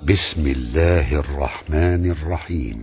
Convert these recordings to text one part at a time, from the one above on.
بسم الله الرحمن الرحيم.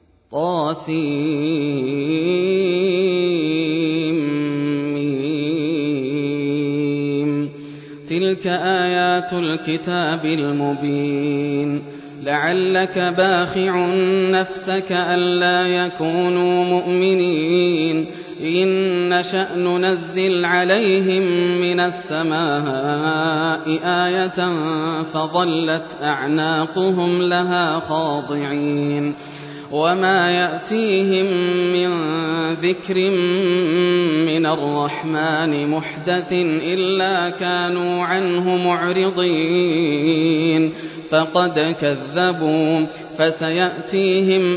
طاسيم. تلك آيات الكتاب المبين. لعلك باخع نفسك ألا يكونوا مؤمنين إن نشأ ننزل عليهم من السماء آية فظلت أعناقهم لها خاضعين وما يأتيهم من ذكر من الرحمن محدث إلا كانوا عنه معرضين فقد كذبوا فسيأتيهم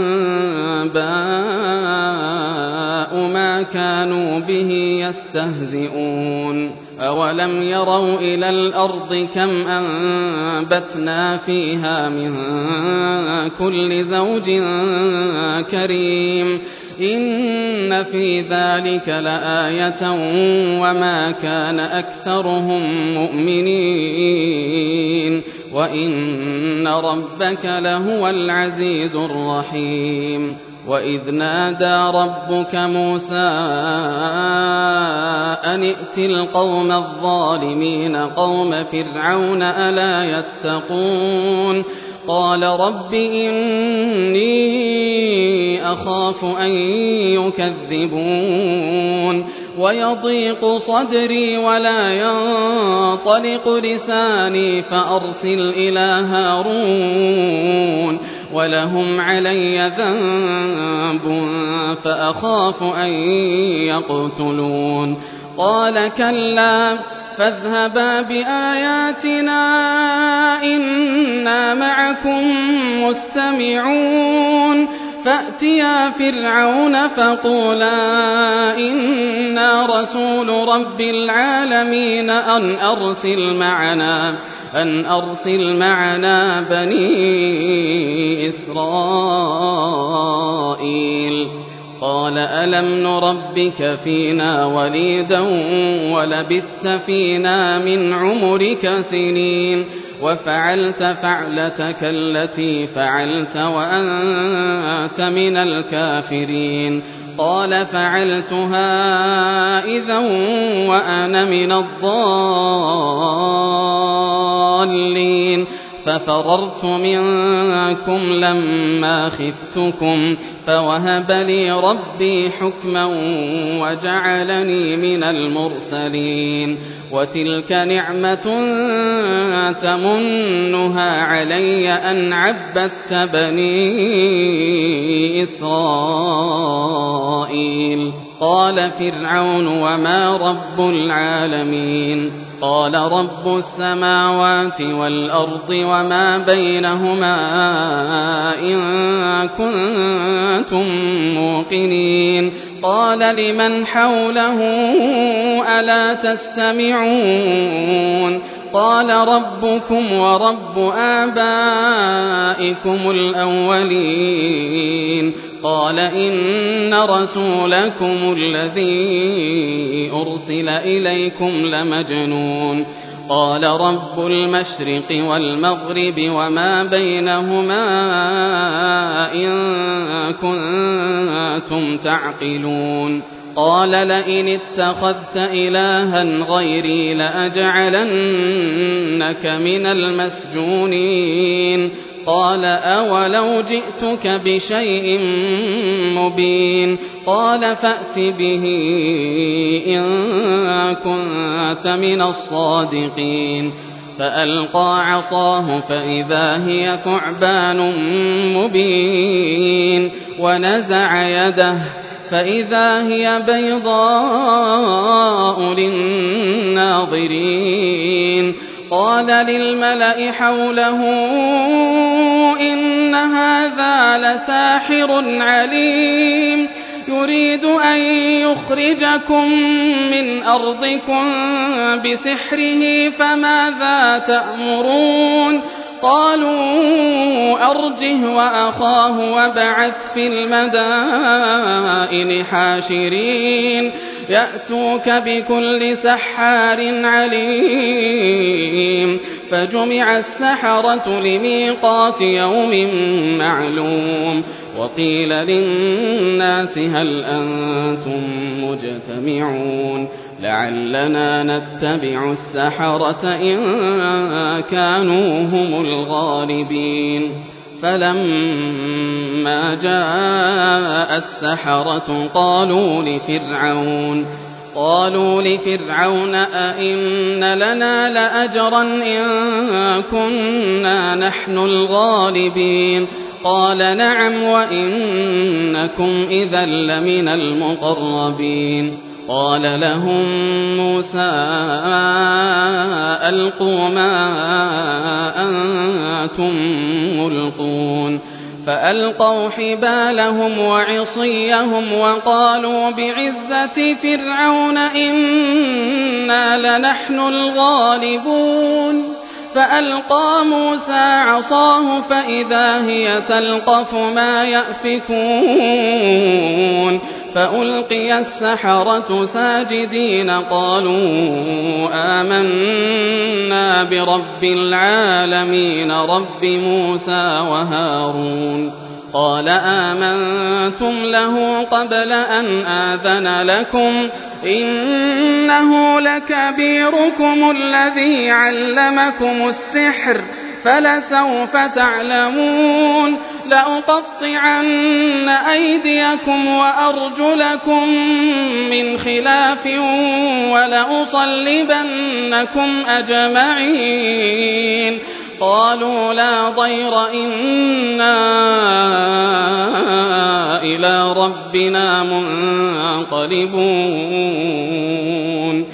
أنباء ما كانوا به يستهزئون أولم يروا إلى الأرض كم أنبتنا فيها من كل زوج كريم إن في ذلك لآية وما كان أكثرهم مؤمنين وإن ربك لهو العزيز الرحيم وإذ نادى ربك موسى أن ائت القوم الظالمين قوم فرعون ألا يتقون قال رب إني أخاف أن يكذبون ويضيق صدري ولا ينطلق لساني فأرسل إلى هارون ولهم علي ذنب فأخاف أن يقتلون قال كلا فاذهبا بآياتنا إنا معكم مستمعون فأتيا فرعون فقولا إنا رسول رب العالمين أن أرسل معنا بني إسرائيل قال ألم نربك فينا وليدا ولبثت فينا من عمرك سنين وفعلت فعلتك التي فعلت وأنت من الكافرين قال فعلتها إذا وأنا من الضالين ففررت منكم لما خفتكم فوهب لي ربي حكما وجعلني من المرسلين وتلك نعمة تمنها علي أن عبدت بني إسرائيل قال فرعون وما رب العالمين قال رب السماوات والأرض وما بينهما إن كنتم موقنين قال لمن حوله ألا تستمعون قال ربكم ورب آبائكم الأولين قال إن رسولكم الذي أرسل إليكم لمجنون قال رب المشرق والمغرب وما بينهما إن كنتم تعقلون قال لئن اتخذت إلها غيري لأجعلنك من المسجونين قال أولو جئتك بشيء مبين قال فأت به إن كنت من الصادقين فألقى عصاه فإذا هي ثعبان مبين ونزع يده فإذا هي بيضاء للناظرين قال للملأ حوله إن هذا لساحر عليم يريد أن يخرجكم من أرضكم بسحره فماذا تأمرون قالوا أرجه وأخاه وابعث في المدائن حاشرين يأتوك بكل سحار عليم فجمع السحرة لميقات يوم معلوم وقيل للناس هل أنتم مجتمعون لعلنا نتبع السحرة إن كانوا هم الغالبين فلما جاء السحرة قالوا لفرعون أئن لنا لأجرا إن كنا نحن الغالبين قال نعم وإنكم إذا لمن المقربين قال لهم موسى ألقوا ما أنتم ملقون فألقوا حبالهم وعصيهم وقالوا بعزة فرعون إنا لنحن الغالبون فألقى موسى عصاه فإذا هي تلقف ما يأفكون فألقي السحرة ساجدين قالوا آمنا برب العالمين رب موسى وهارون قال آمنتم له قبل أن آذن لكم إنه لكبيركم الذي علمكم السحر فلسوف تعلمون لأقطعن أيديكم وأرجلكم من خلاف ولأصلبنكم أجمعين قالوا لا ضير إنا إلى ربنا منقلبون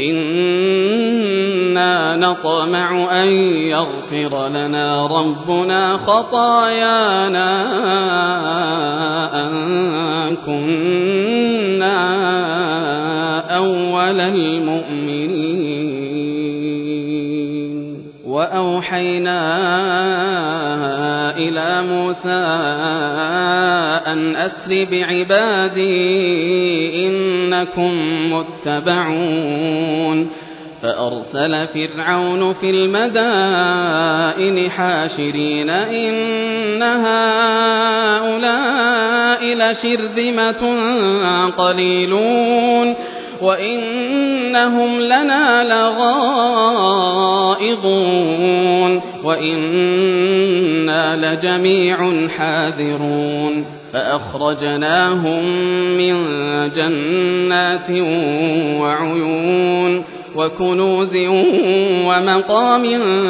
إنا نطمع أن يغفر لنا ربنا خطايانا أن كنا أول المؤمنين وأوحينا إلى موسى أن أسر بعبادي إنكم متبعون فأرسل فرعون في المدائن حاشرين إن هؤلاء لشرذمة قليلون وإنهم لنا لغائظون وإنا لجميع حاذرون فأخرجناهم من جنات وعيون وكنوز ومقام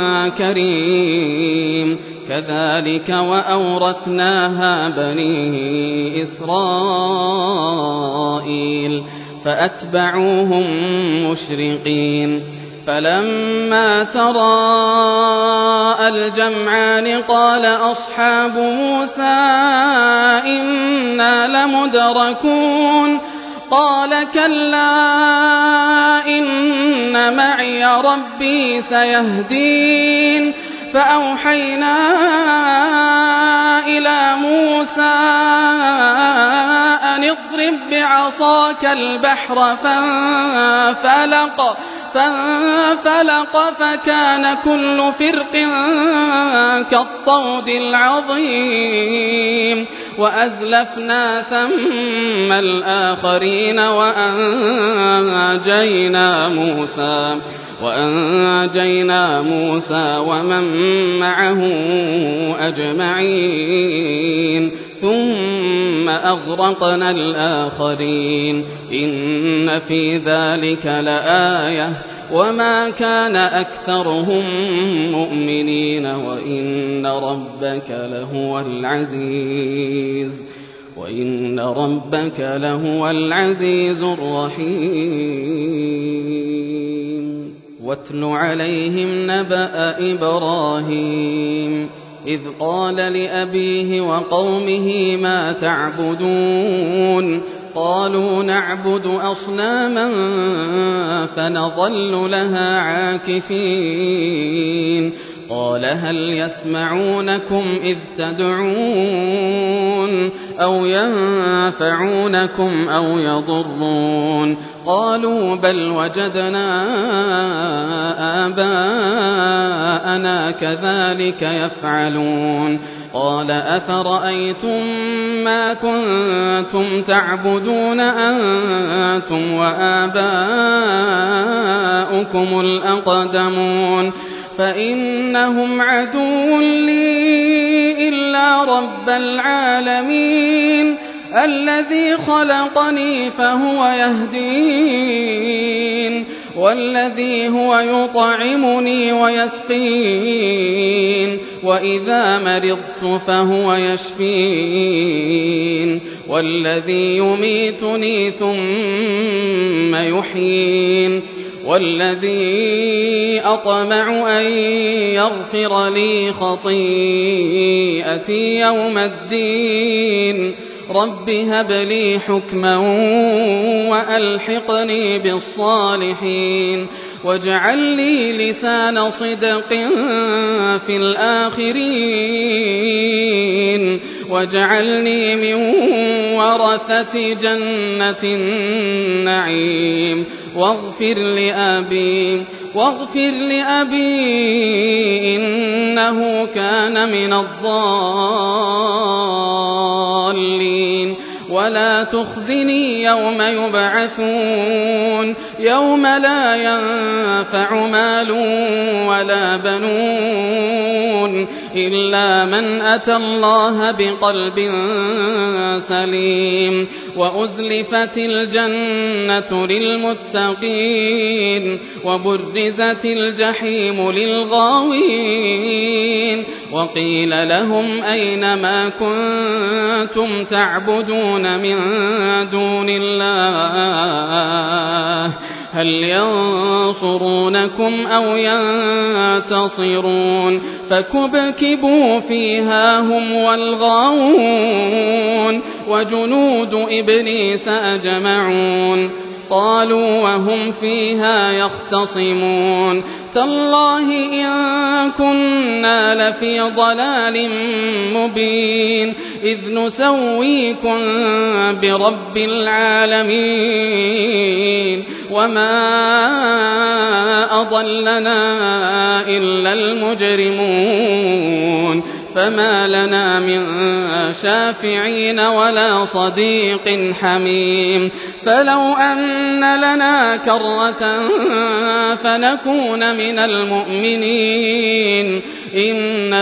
كريم كذلك وأورثناها بني إسرائيل فأتبعوهم مشرقين فلما تراءى الجمعان قال أصحاب موسى إنا لمدركون قال كلا إن معي ربي سيهدين فأوحينا إلى موسى أن اضرب بعصاك البحر فانفلق فكان كل فرق كالطود العظيم وأزلفنا ثم الآخرين وأنجينا موسى ومن معه أجمعين ثم أغرقنا الآخرين إن في ذلك لآية وما كان أكثرهم مؤمنين وإن ربك لهو العزيز الرحيم واتل عليهم نبأ إبراهيم إذ قال لأبيه وقومه ما تعبدون قالوا نعبد أصناما فنظل لها عاكفين قال هل يسمعونكم إذ تدعون أو ينفعونكم أو يضرون قالوا بل وجدنا آباءنا كذلك يفعلون قال أفرأيتم ما كنتم تعبدون أنتم وآباؤكم الأقدمون فإنهم عدو لي إلا رب العالمين الذي خلقني فهو يهدين والذي هو يطعمني ويسقين وإذا مرضت فهو يشفين والذي يميتني ثم يحيين والذي أطمع أن يغفر لي خطيئتي يوم الدين رب هب لي حكما وألحقني بالصالحين واجعل لي لسان صدق في الآخرين واجعلني من ورثة جنة النعيم واغفر لأبي إنه كان من الضالين ولا تخزني يوم يبعثون يوم لا ينفع مال ولا بنون إلا من أتى الله بقلب سليم وأزلفت الجنة للمتقين وبرزت الجحيم للغاوين وقيل لهم أين ما كنتم تعبدون من دون الله هل ينصرونكم أو ينتصرون فكبكبوا فيها هم والغاوون وجنود إبليس أجمعون قالوا وهم فيها يختصمون تالله إن كنا لفي ضلال مبين إذ نسويكم برب العالمين وما أضلنا إلا المجرمون فما لنا من شافعين ولا صديق حميم فلو أن لنا كرة فنكون من المؤمنين إن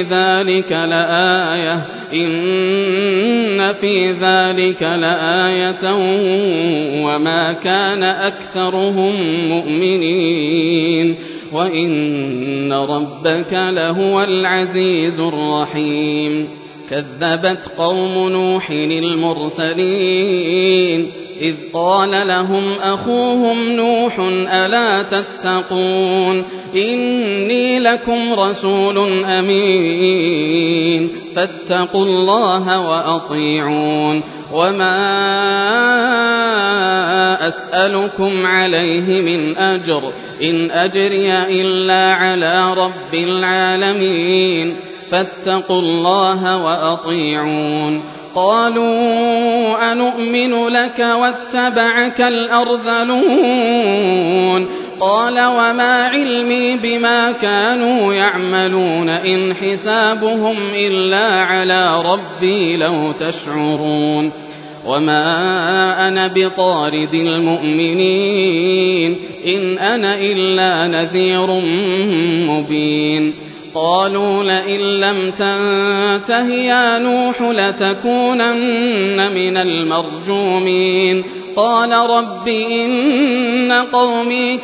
في ذلك لآية وما كان أكثرهم مؤمنين وإن ربك لهو العزيز الرحيم كذبت قوم نوح المرسلين إذ قال لهم أخوهم نوح ألا تتقون إني لكم رسول أمين فاتقوا الله وأطيعون وما أسألكم عليه من أجر إن أجري إلا على رب العالمين فاتقوا الله وأطيعون قالوا أنؤمن لك واتبعك الأرذلون قال وما علمي بما كانوا يعملون إن حسابهم إلا على ربي لو تشعرون وما أنا بطارد المؤمنين إن أنا إلا نذير مبين قالوا لئن لم تنته يا نوح لتكونن من المرجومين قال رب إن قومي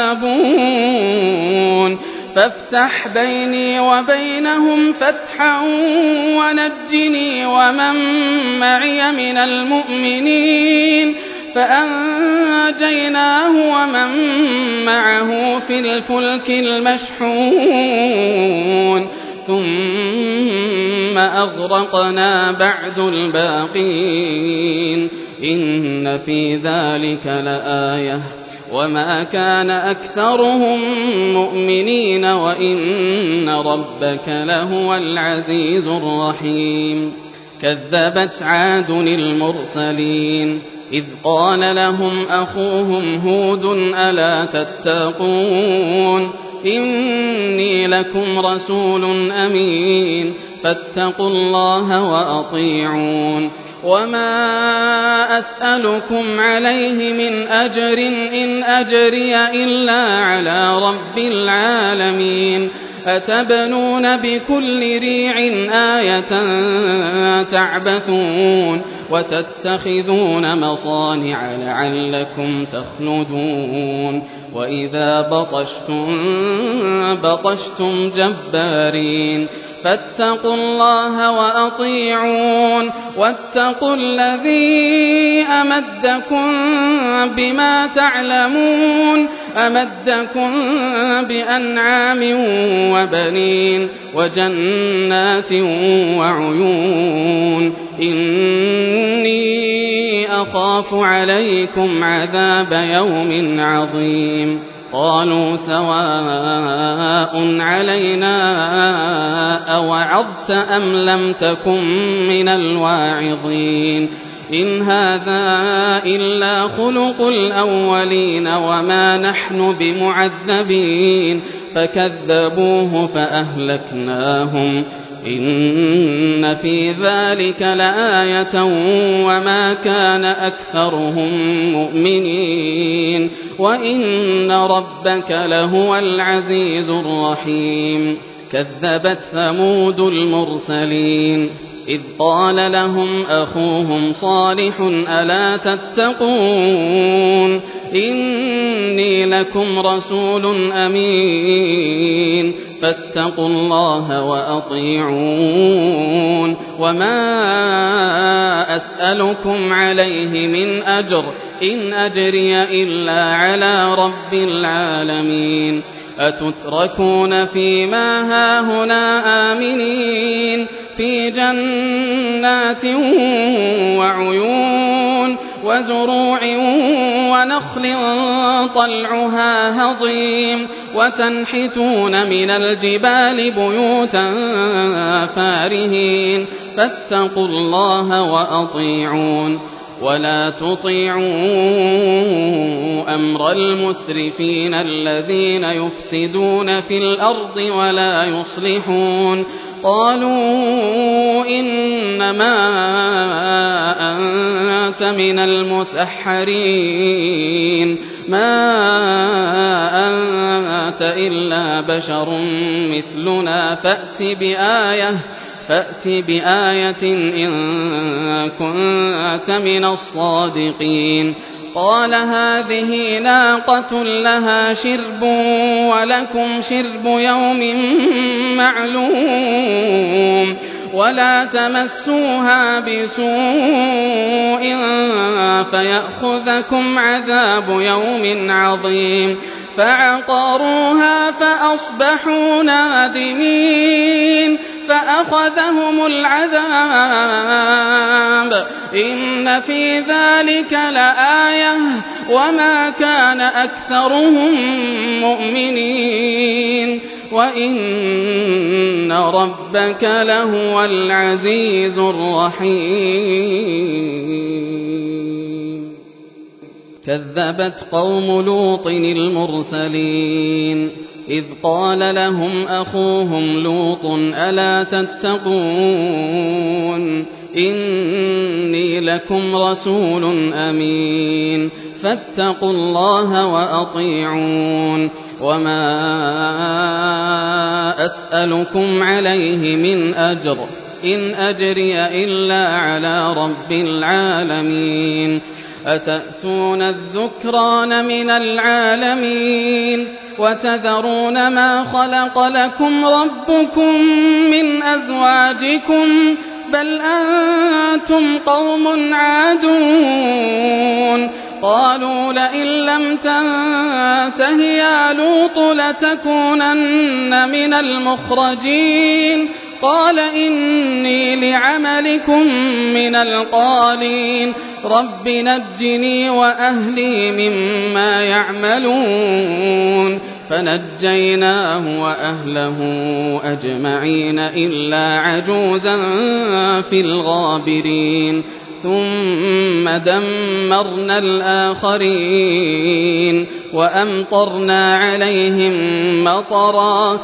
كذبون فافتح بيني وبينهم فتحا ونجني ومن معي من المؤمنين فأنجيناه ومن معه في الفلك المشحون ثم أغرقنا بعد الباقين إن في ذلك لآية وما كان أكثرهم مؤمنين وإن ربك لهو العزيز الرحيم كذبت عاد المرسلين إذ قال لهم أخوهم هود ألا تتقون إني لكم رسول أمين فاتقوا الله وأطيعون وما أسألكم عليه من أجر إن أجري إلا على رب العالمين أتبنون بكل ريع آية تعبثون وتتخذون مصانع لعلكم تخلدون وإذا بطشتم جبارين فاتقوا الله وأطيعون واتقوا الذي أمدكم بما تعلمون أمدكم بأنعام وبنين وجنات وعيون إني أخاف عليكم عذاب يوم عظيم قالوا سواء علينا أوعظت أم لم تكن من الواعظين إن هذا إلا خلق الأولين وما نحن بمعذبين فكذبوه فأهلكناهم إن في ذلك لآية وما كان أكثرهم مؤمنين وإن ربك لهو العزيز الرحيم كذبت ثمود المرسلين إذ قال لهم أخوهم صالح ألا تتقون إني لكم رسول أمين فاتقوا الله وأطيعون وما أسألكم عليه من أجر إن أجري إلا على رب العالمين أتتركون فيما هاهنا آمنين في جنات وعيون وزروع ونخل طلعها هضيم وتنحتون من الجبال بيوتا فارهين فاتقوا الله وأطيعون ولا تطيعوا أمر المسرفين الذين يفسدون في الأرض ولا يصلحون قالوا إنما أنت من المسحرين ما أنت إلا بشر مثلنا فأت بآية إن كنت من الصادقين قال هذه ناقة لها شرب ولكم شرب يوم معلوم ولا تمسوها بسوء فيأخذكم عذاب يوم عظيم فعقروها فأصبحوا نادمين فأخذهم العذاب إن في ذلك لآية وما كان أكثرهم مؤمنين وإن ربك لهو العزيز الرحيم كذبت قوم لوط المرسلين إذ قال لهم أخوهم لوط ألا تتقون إني لكم رسول أمين فاتقوا الله وأطيعون وما أسألكم عليه من أجر إن أجري إلا على رب العالمين أتأتون الذكران من العالمين وتذرون ما خلق لكم ربكم من أزواجكم بل أنتم قوم عادون قالوا لئن لم تنته يا لوط لتكونن من المخرجين قال إني لعملكم من القالين رب نجني وأهلي مما يعملون فنجيناه وأهله أجمعين إلا عجوزا في الغابرين ثم دمرنا الآخرين وأمطرنا عليهم مطرا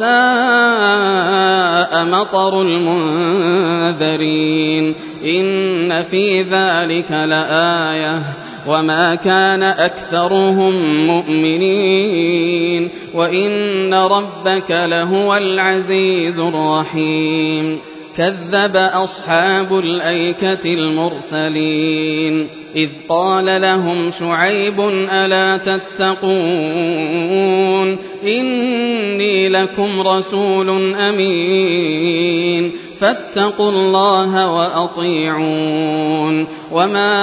فساء مطر المنذرين إن في ذلك لآية وما كان أكثرهم مؤمنين وإن ربك لهو العزيز الرحيم كذب أصحاب الأيكة المرسلين إذ قال لهم شعيب ألا تتقون إني لكم رسول أمين فاتقوا الله وأطيعون وما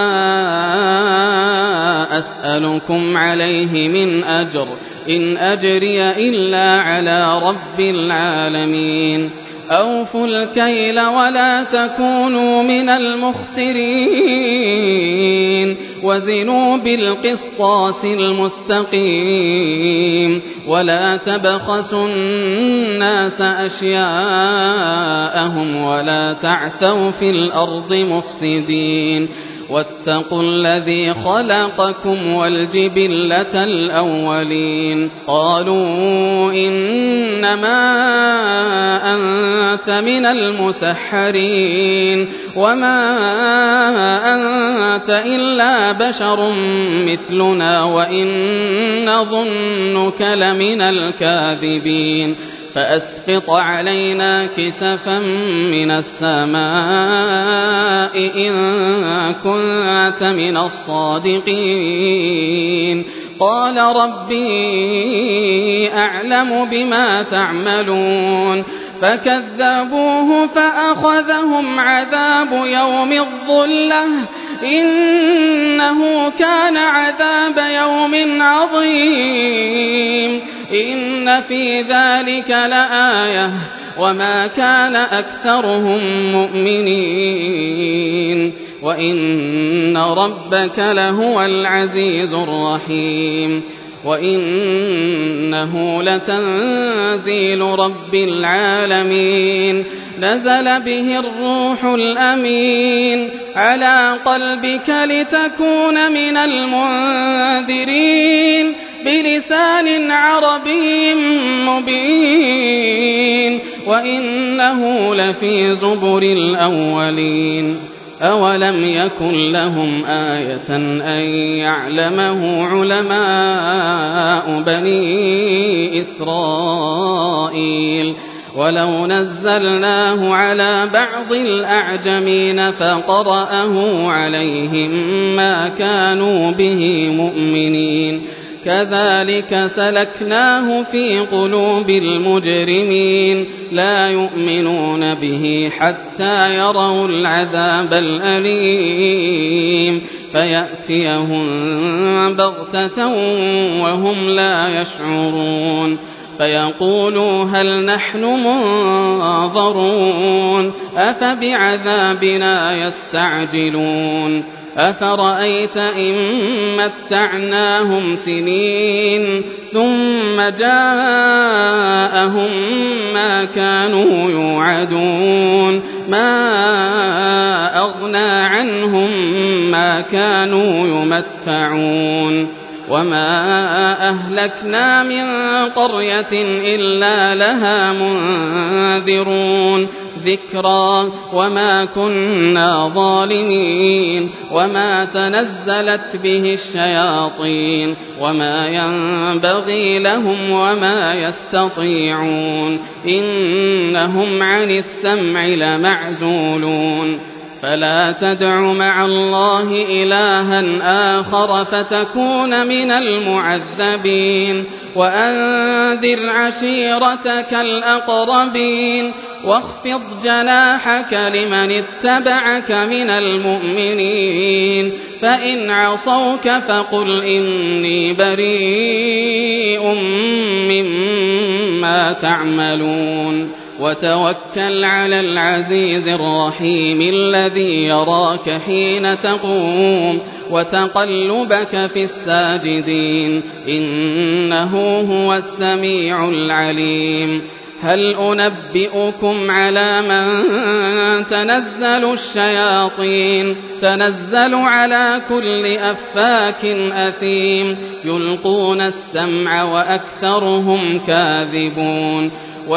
أسألكم عليه من أجر إن أجري إلا على رب العالمين أوفوا الكيل ولا تكونوا من المخسرين وزنوا بالقسطاس المستقيم ولا تبخسوا الناس أشياءهم ولا تعثوا في الأرض مفسدين واتقوا الذي خلقكم والجبلة الأولين قالوا إنما أنت من المسحرين وما أنت إلا بشر مثلنا وإن نظنك لمن الكاذبين فأسقط علينا كسفا من السماء إن كنت من الصادقين قال ربي أعلم بما تعملون فكذبوه فأخذهم عذاب يوم الظلة إنه كان عذاب يوم عظيم إن في ذلك لآية وما كان أكثرهم مؤمنين وإن ربك لهو العزيز الرحيم وإنه لتنزيل رب العالمين نزل به الروح الأمين على قلبك لتكون من المنذرين بلسان عربي مبين وإنه لفي زبر الأولين أولم يكن لهم آية أن يعلمه علماء بني إسرائيل ولو نزلناه على بعض الأعجمين فقرأه عليهم ما كانوا به مؤمنين كذلك سلكناه في قلوب المجرمين لا يؤمنون به حتى يروا العذاب الأليم فيأتيهم بغتة وهم لا يشعرون فيقولوا هل نحن منظرون أفبعذابنا يستعجلون أفرأيت إن متعناهم سنين ثم جاءهم ما كانوا يوعدون ما أغنى عنهم ما كانوا يمتعون وما أهلكنا من قرية إلا لها منذرون ذكرى وما كنا ظالمين وما تنزلت به الشياطين وما ينبغي لهم وما يستطيعون إنهم عن السمع لمعزولون فلا تدع مع الله إلها آخر فتكون من المعذبين وأنذر عشيرتك الأقربين واخفض جناحك لمن اتبعك من المؤمنين فإن عصوك فقل إني بريء مما تعملون وتوكل على العزيز الرحيم الذي يراك حين تقوم وتقلبك في الساجدين إنه هو السميع العليم هل أنبئكم على من تنزل الشياطين تنزل على كل أفاك أثيم يلقون السمع وأكثرهم كاذبون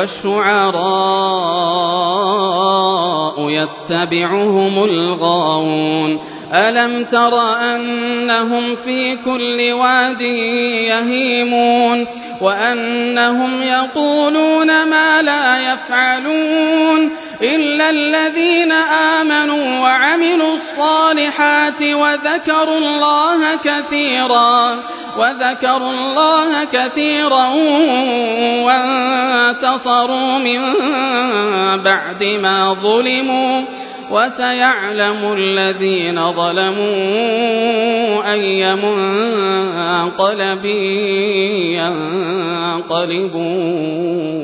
والشعراء يتبعهم الغاوون ألم تر أنهم في كل واد يهيمون وأنهم يقولون ما لا يفعلون إلا الذين آمنوا وعملوا الصالحات وذكروا الله كثيرا وانتصروا من بعد ما ظلموا وسيعلم الذين ظلموا أي منقلب ينقلبون